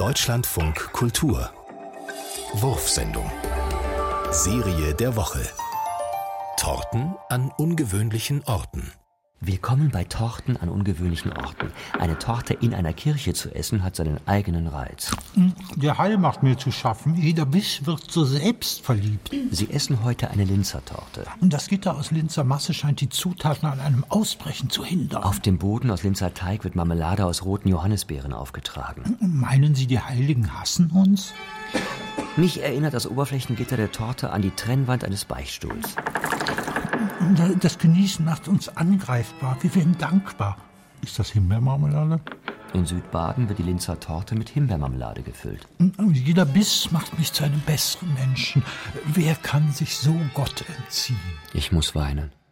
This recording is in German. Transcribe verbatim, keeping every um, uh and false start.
Deutschlandfunk Kultur Wurfsendung Serie der Woche Torten an ungewöhnlichen Orten. Willkommen bei Torten an ungewöhnlichen Orten. Eine Torte in einer Kirche zu essen, hat seinen eigenen Reiz. Der Hall macht mir zu schaffen. Jeder Biss wird so selbstverliebt. Sie essen heute eine Linzer Torte. Und das Gitter aus Linzer Masse scheint die Zutaten an einem Ausbrechen zu hindern. Auf dem Boden aus Linzer Teig wird Marmelade aus roten Johannisbeeren aufgetragen. Meinen Sie, die Heiligen hassen uns? Mich erinnert das Oberflächengitter der Torte an die Trennwand eines Beichtstuhls. Das Genießen macht uns angreifbar. Wir werden dankbar. Ist das Himbeermarmelade? In Südbaden wird die Linzer Torte mit Himbeermarmelade gefüllt. Jeder Biss macht mich zu einem besseren Menschen. Wer kann sich so Gott entziehen? Ich muss weinen.